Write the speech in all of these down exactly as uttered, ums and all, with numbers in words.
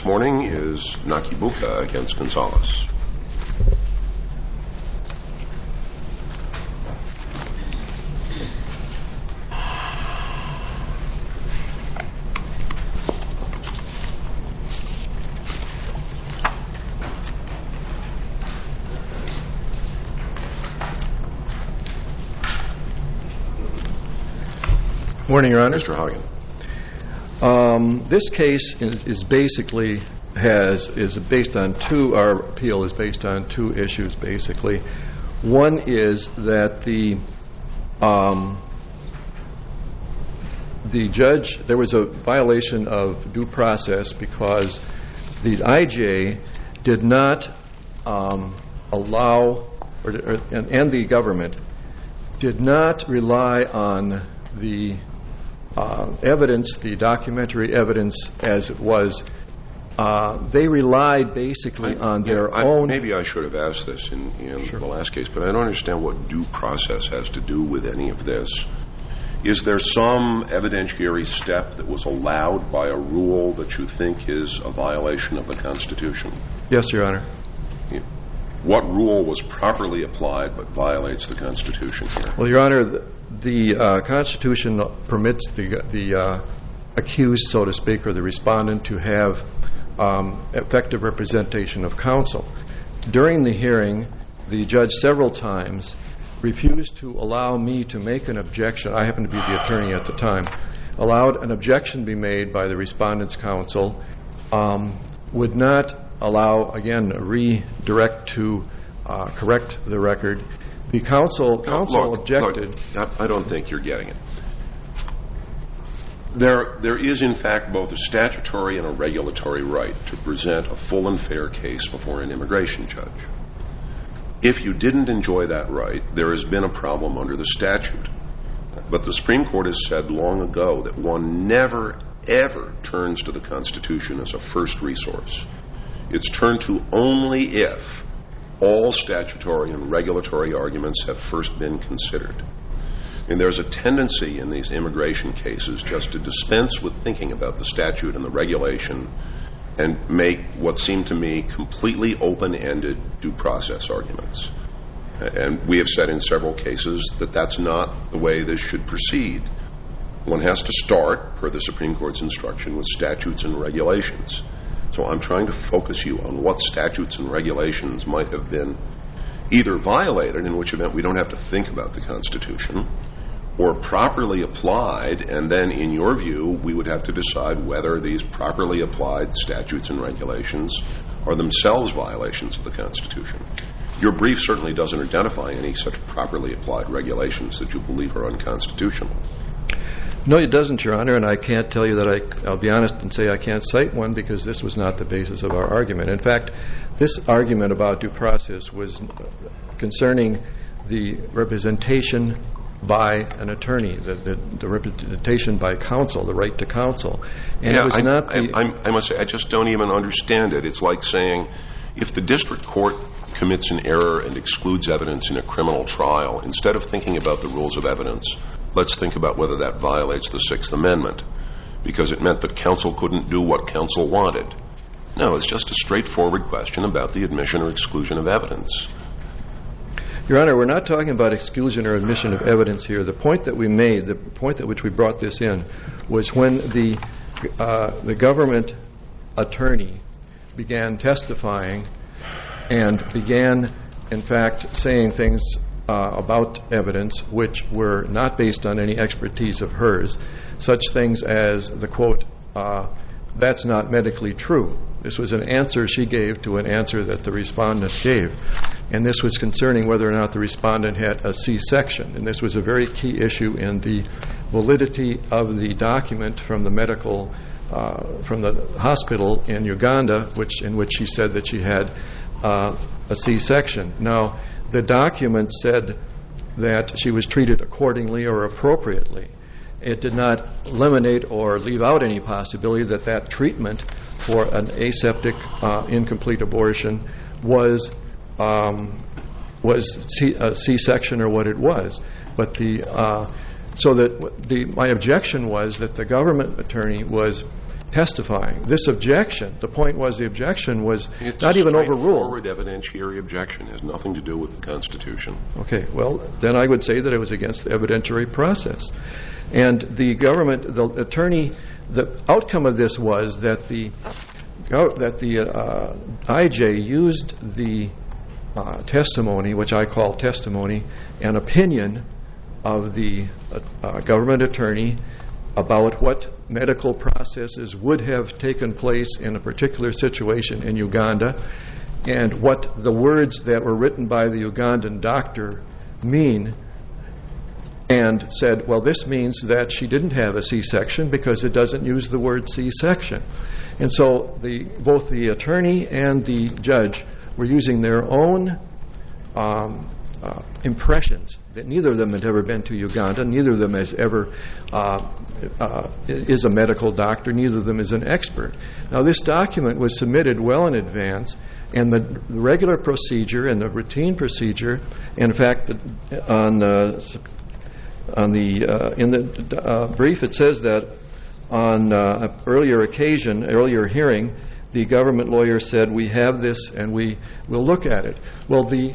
This morning is Nakibuka against Gonzalez. Morning, Your Honor. Mister Hagen. Um, this case is, is basically has is based on two. Our appeal is based on two issues. Basically, one is that the um, the judge there was a violation of due process because the I J did not um, allow, or, or, and, and the government did not rely on the Uh, evidence, the documentary evidence as it was. Uh, they relied basically I, on their I, own... Maybe I should have asked this in, in Sure. the last case, but I don't understand what due process has to do with any of this. Is there some evidentiary step that was allowed by a rule that you think is a violation of the Constitution? Yes, Your Honor. What rule was properly applied but violates the Constitution here? Well, Your Honor, the, the uh, Constitution permits the, the uh, accused, so to speak, or the respondent to have um, effective representation of counsel. During the hearing, the judge several times refused to allow me to make an objection. I happened to be the attorney at the time. Allowed an objection be made by the respondent's counsel. Um, would not allow, again, a redirect to uh, correct the record. The counsel, counsel look, objected. Look, I don't think you're getting it. There, there is, in fact, both a statutory and a regulatory right to present a full and fair case before an immigration judge. If you didn't enjoy that right, there has been a problem under the statute. But the Supreme Court has said long ago that one never, ever turns to the Constitution as a first resource. It's turned to only if all statutory and regulatory arguments have first been considered. And there's a tendency in these immigration cases just to dispense with thinking about the statute and the regulation and make what seem to me completely open-ended due process arguments. And we have said in several cases that that's not the way this should proceed. One has to start, per the Supreme Court's instruction, with statutes and regulations. So I'm trying to focus you on what statutes and regulations might have been either violated, in which event we don't have to think about the Constitution, or properly applied, and then, in your view, we would have to decide whether these properly applied statutes and regulations are themselves violations of the Constitution. Your brief certainly doesn't identify any such properly applied regulations that you believe are unconstitutional. No, it doesn't, Your Honor, and I can't tell you that I, I'll be honest and say I can't cite one because this was not the basis of our argument. In fact, this argument about due process was concerning the representation by an attorney, the, the, the representation by counsel, the right to counsel. And yeah, it was I, not the... I, I, I must say, I just don't even understand it. It's like saying if the district court commits an error and excludes evidence in a criminal trial, instead of thinking about the rules of evidence, let's think about whether that violates the Sixth Amendment, because it meant that counsel couldn't do what counsel wanted. No, it's just a straightforward question about the admission or exclusion of evidence. Your Honor, we're not talking about exclusion or admission of evidence here. The point that we made, the point at which we brought this in, was when the uh, the government attorney began testifying and began, in fact, saying things uh, about evidence which were not based on any expertise of hers, such things as the quote, uh, that's not medically true. This was an answer she gave to an answer that the respondent gave. And this was concerning whether or not the respondent had a C-section. And this was a very key issue in the validity of the document from the medical, uh, from the hospital in Uganda, which in which she said that she had uh, a C-section. Now, the document said that she was treated accordingly or appropriately. It did not eliminate or leave out any possibility that that treatment for an aseptic, uh, incomplete abortion was um, was C, a C-section or what it was. But the uh, so that the my objection was that the government attorney was testifying. This objection, the point was the objection was it's not even overruled. It's a straightforward evidentiary objection. It has nothing to do with the Constitution. Okay, well, then I would say that it was against the evidentiary process. And the government, the attorney, the outcome of this was that the that the uh, I J used the uh, testimony, which I call testimony, and opinion of the uh, uh, government attorney about what medical processes would have taken place in a particular situation in Uganda and what the words that were written by the Ugandan doctor mean, and said, well, this means that she didn't have a C-section because it doesn't use the word C-section. And so the, both the attorney and the judge were using their own um, uh, impressions that neither of them had ever been to Uganda, neither of them has ever uh, uh, is a medical doctor, neither of them is an expert. Now, this document was submitted well in advance, and the regular procedure and the routine procedure, in fact, the, on uh, on the uh, in the uh, brief it says that on uh, an earlier occasion, earlier hearing, the government lawyer said, we have this and we will look at it. Well, the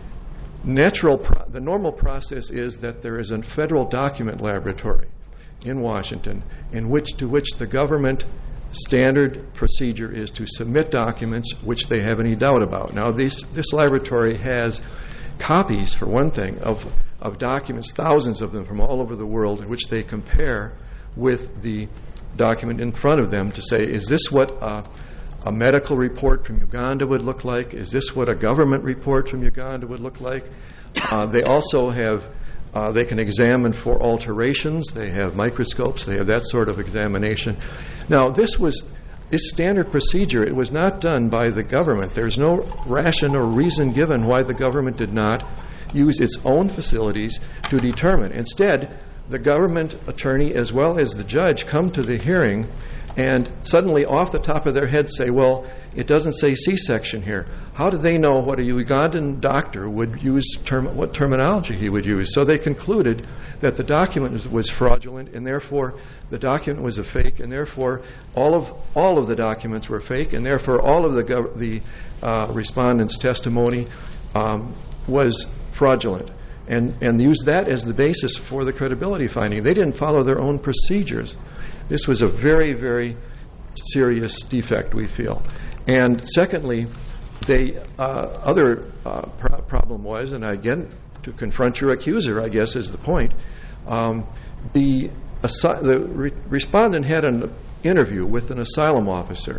natural, pro- the normal process is that there is a federal document laboratory in Washington in which to which the government standard procedure is to submit documents which they have any doubt about. Now, these, this laboratory has copies, for one thing, of, of documents, thousands of them from all over the world, in which they compare with the document in front of them to say, is this what a, a medical report from Uganda would look like? Is this what a government report from Uganda would look like? Uh, they also have, uh, they can examine for alterations. They have microscopes. They have that sort of examination. Now, this was this standard procedure. It was not done by the government. There's no ration or reason given why the government did not use its own facilities to determine. Instead, the government attorney as well as the judge come to the hearing and suddenly off the top of their head say, well, it doesn't say C-section here. How do they know what a Ugandan doctor would use, term, what terminology he would use? So they concluded that the document was, was fraudulent, and therefore the document was a fake, and therefore all of all of the documents were fake, and therefore all of the gov- the uh, respondents' testimony um, was fraudulent, and and used that as the basis for the credibility finding. They didn't follow their own procedures. This was a very, very serious defect, we feel. And secondly, they uh, other uh, pro- problem was, and again, to confront your accuser, I guess, is the point, um, the, asy- the re- respondent had an interview with an asylum officer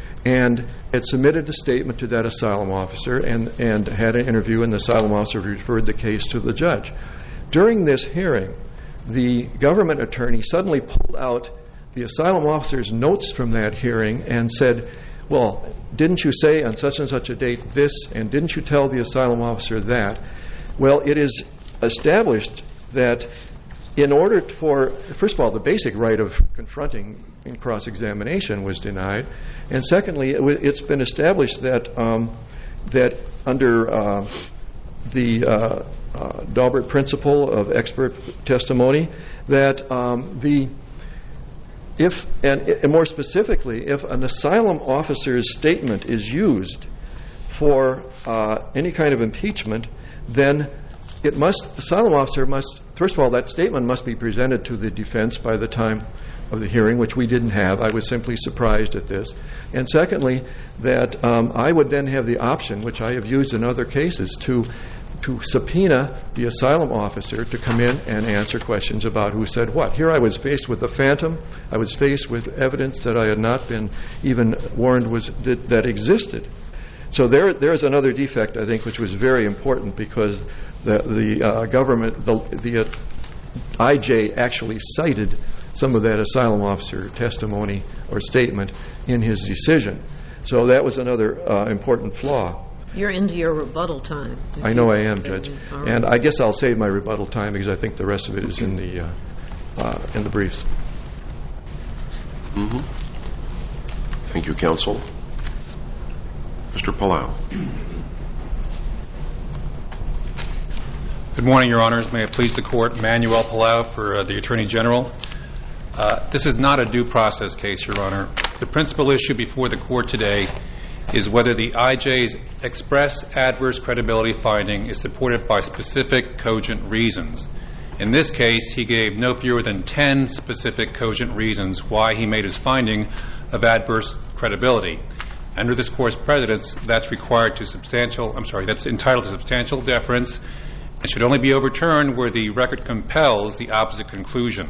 and had submitted a statement to that asylum officer and, and had an interview, and the asylum officer referred the case to the judge. During this hearing, the government attorney suddenly pulled out the asylum officer's notes from that hearing and said, well, didn't you say on such and such a date this, and didn't you tell the asylum officer that? Well, it is established that in order for, first of all, the basic right of confronting in cross-examination was denied, and secondly, it w- it's been established that um, that under uh, the uh, uh, Daubert principle of expert testimony, that um, the If, and, and more specifically, if an asylum officer's statement is used for uh, any kind of impeachment, then it must, the asylum officer must, first of all, that statement must be presented to the defense by the time of the hearing, which we didn't have. I was simply surprised at this. And secondly, that um, I would then have the option, which I have used in other cases, to to subpoena the asylum officer to come in and answer questions about who said what. Here I was faced with a phantom. I was faced with evidence that I had not been even warned was that, that existed. So there, there's another defect, I think, which was very important because the, the uh, government, the, the uh, I J actually cited some of that asylum officer testimony or statement in his decision. So that was another uh, important flaw. You're into your rebuttal time. I know I am, Judge. Right. And I guess I'll save my rebuttal time because I think the rest of it is in the uh, uh, in the briefs. Mm-hmm. Thank you, counsel. Mister Palau. Good morning, Your Honors. May it please the Court. Manuel Palau for uh, the Attorney General. Uh, this is not a due process case, Your Honor. The principal issue before the court today is whether the I J's express adverse credibility finding is supported by specific cogent reasons. In this case, he gave no fewer than ten specific cogent reasons why he made his finding of adverse credibility. Under this court's precedents, that's required to substantial, I'm sorry, that's entitled to substantial deference and should only be overturned where the record compels the opposite conclusion.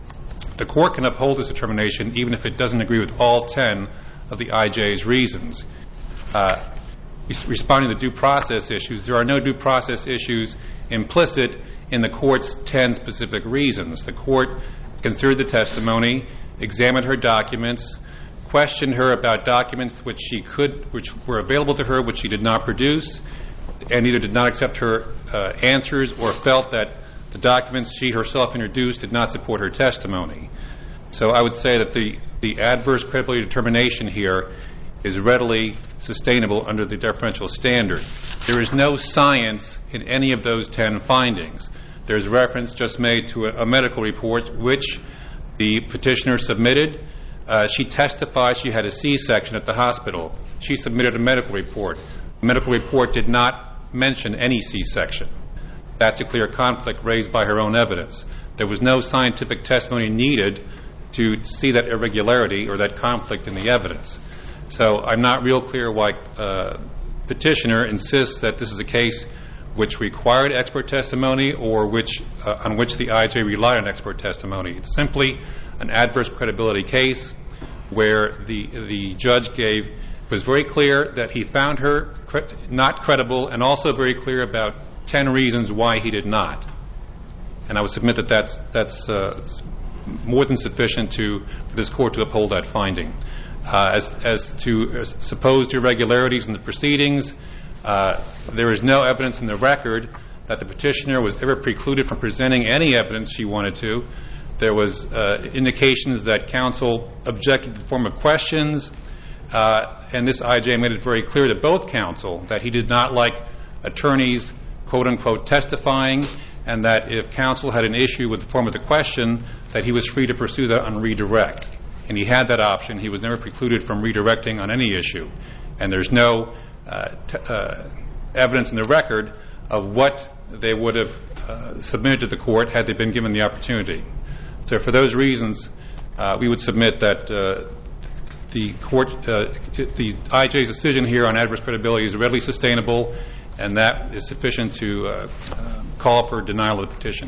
The court can uphold this determination even if it doesn't agree with all ten of the I J's reasons. Uh, responding to due process issues, there are no due process issues implicit in the court's ten specific reasons. The court considered the testimony, examined her documents, questioned her about documents which she could, which were available to her, which she did not produce, and either did not accept her uh, answers or felt that the documents she herself introduced did not support her testimony. So I would say that the, the adverse credibility determination here is readily sustainable under the deferential standard. There is no science in any of those ten findings. There's reference just made to a, a medical report which the petitioner submitted. Uh, she testified she had a C-section at the hospital. She submitted a medical report. The medical report did not mention any C-section. That's a clear conflict raised by her own evidence. There was no scientific testimony needed to see that irregularity or that conflict in the evidence. So I'm not real clear why uh, petitioner insists that this is a case which required expert testimony or which uh, on which the I J relied on expert testimony. It's simply an adverse credibility case where the the judge gave was very clear that he found her cre- not credible and also very clear about ten reasons why he did not. And I would submit that that's, that's uh, more than sufficient to, for this court to uphold that finding. Uh, as, as to uh, supposed irregularities in the proceedings, uh, there is no evidence in the record that the petitioner was ever precluded from presenting any evidence she wanted to. There was uh, indications that counsel objected in the form of questions, uh, and this I J made it very clear to both counsel that he did not like attorneys quote-unquote testifying, and that if counsel had an issue with the form of the question, that he was free to pursue that on redirect. And he had that option. He was never precluded from redirecting on any issue. And there's no uh, t- uh, evidence in the record of what they would have uh, submitted to the court had they been given the opportunity. So for those reasons, uh, we would submit that uh, the court, uh, the I J's decision here on adverse credibility is readily sustainable, and that is sufficient to uh, uh, call for denial of the petition.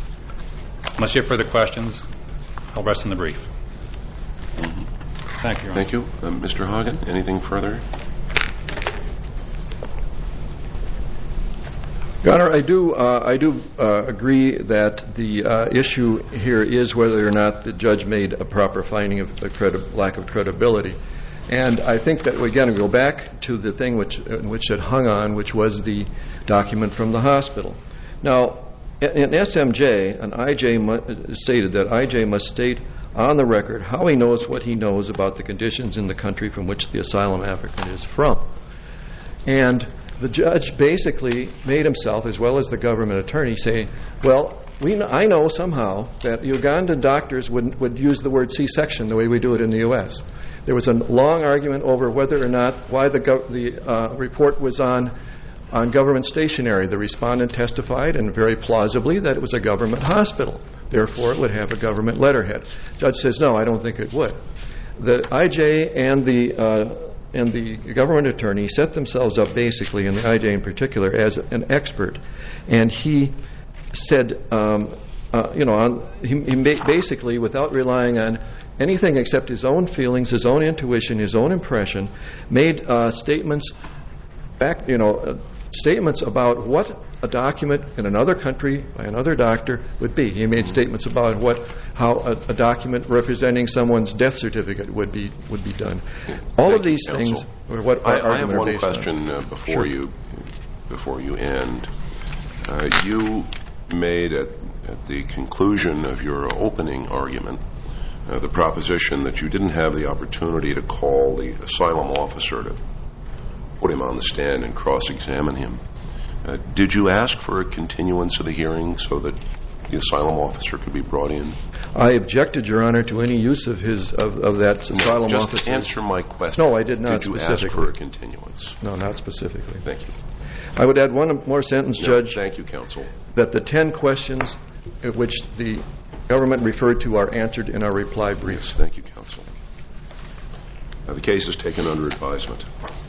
Unless you have further questions, I'll rest on the brief. Mm-hmm. Thank you, Your Honor. Thank you. Uh, Mister Hagen, anything further? Your Honor, I do, uh, I do uh, agree that the uh, issue here is whether or not the judge made a proper finding of the credi- lack of credibility. And I think that, again, we go back to the thing which, uh, which it hung on, which was the document from the hospital. Now, in S M J, an I J mu- stated that I J must state on the record how he knows what he knows about the conditions in the country from which the asylum applicant is from. And the judge basically made himself, as well as the government attorney, say, well, we know, I know somehow that Ugandan doctors would, would use the word C-section the way we do it in the U S There was a long argument over whether or not, why the, gov- the uh, report was on on government stationery. The respondent testified, and very plausibly, that it was a government hospital. Therefore, it would have a government letterhead. Judge says, no, I don't think it would. The I J and the uh, and the government attorney set themselves up basically, and the I J in particular, as an expert. And he said, um, uh, you know, on, he, he basically, without relying on anything except his own feelings, his own intuition, his own impression, made uh, statements back, you know, uh, statements about what a document in another country by another doctor would be. He made statements about what, how a, a document representing someone's death certificate would be would be done. All Thank of these you, things are what I, our I have argument one are based question on. uh, before Sure. you before you end. Uh, you made at, at the conclusion of your opening argument uh, the proposition that you didn't have the opportunity to call the asylum officer to put him on the stand and cross-examine him. Uh, did you ask for a continuance of the hearing so that the asylum officer could be brought in? I objected, Your Honor, to any use of his of, of that asylum Just officer. answer my question. No, I did not Did you ask specifically. for a continuance? No, not specifically. Thank you. I would add one more sentence, No, Judge. thank you, counsel. That the ten questions which the government referred to are answered in our reply brief. Yes, thank you, counsel. Uh, the case is taken under advisement.